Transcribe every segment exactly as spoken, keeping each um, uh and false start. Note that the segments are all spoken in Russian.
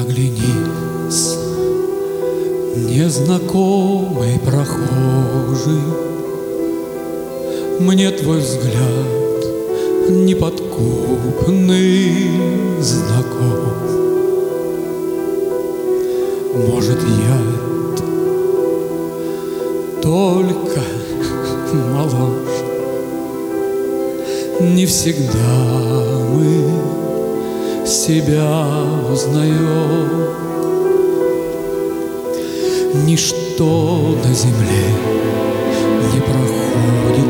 Оглянись, незнакомый прохожий, мне твой взгляд неподкупный знаком. Может, я только моложе, не всегда мы себя узнаем. Ничто на земле не проходит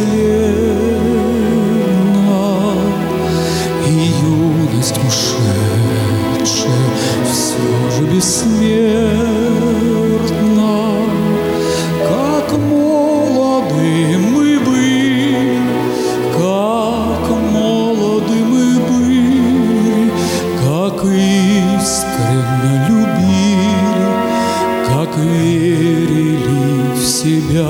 бесследно, и юность ушедшая все же бессмертна. Как молоды мы были, как молоды мы были, как искренно любили, как верили в себя.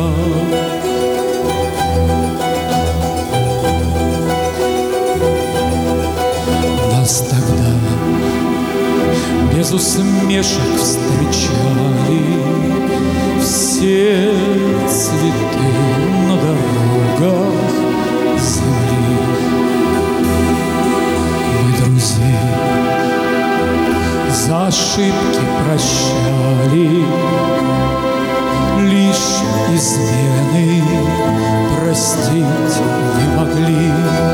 Нас тогда без усмешек встречали все цветы на дорогах земли. Мы друзей за ошибки прощали, лишь измены простить не могли.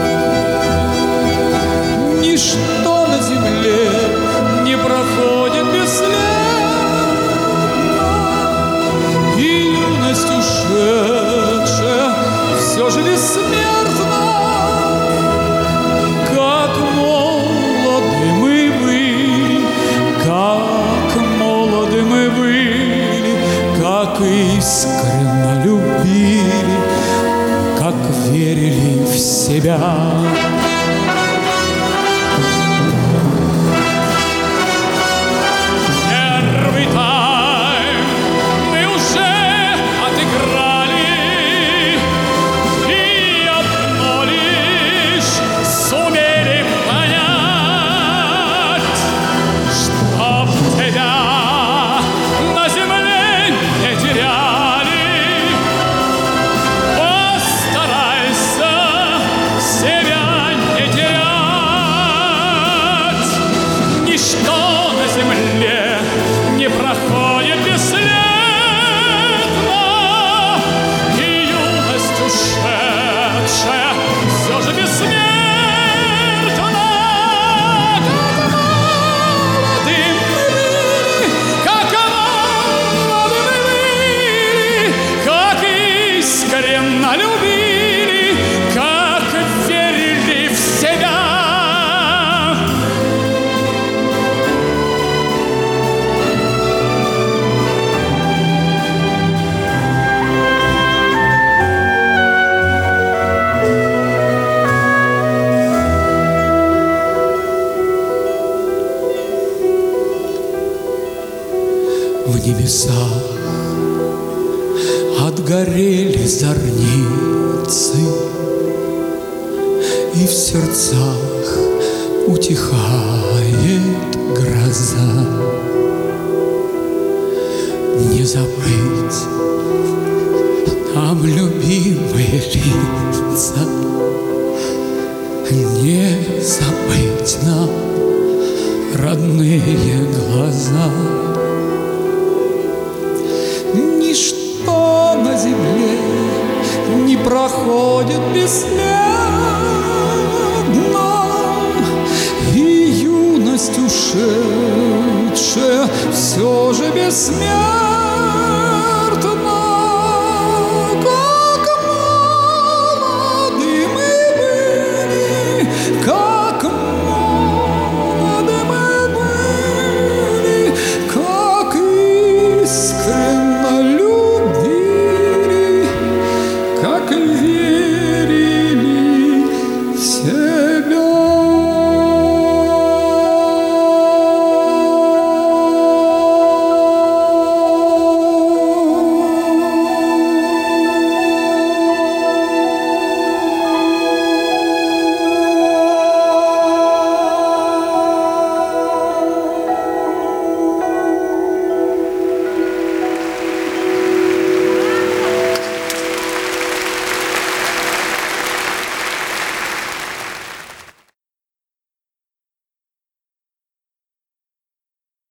Ничто на земле не проходит бесследно, и юность ушедшая все же бессмертна. Как молоды мы были, как молоды мы были, как искренно любили, как верили в себя. Любили, как верили в себя. В небесах отгорели зорницы, и в сердцах утихает гроза. Не забыть нам любимые лица, не забыть нам родные глаза. Ничто на земле не проходит бесследно, и юность ушедшая все же бессмертна.